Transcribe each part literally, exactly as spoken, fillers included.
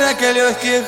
рака легких.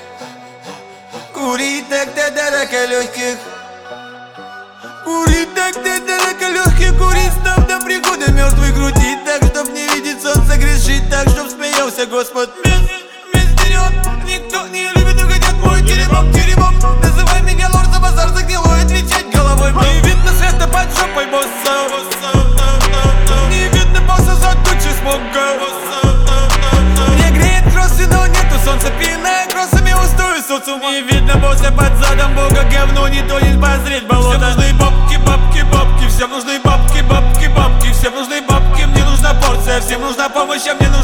Курить так до рака легких. Курить так до рака легких. Курить снов до прихода мертвых. Крутить так, чтоб не видеть солнца. Грешить так, чтоб смеялся Господь. Весь вперед. Никто не любит, но хотят мой теребок, теребок. Называй меня лорд за базар, за гнилой. Отвечать головой. Не видно света под жопой босса. Не видно босса за тучи смога. Мне греет кроссы, но нету солнца. Пиная кроссами устою социум. Не видно босса под задом Бога. Говно не тонет, позреть болото. Всем нужны бабки, бабки, бабки. Всем нужны бабки, бабки, бабки. Всем нужны бабки, мне нужна порция. Всем нужна помощь, а мне нужна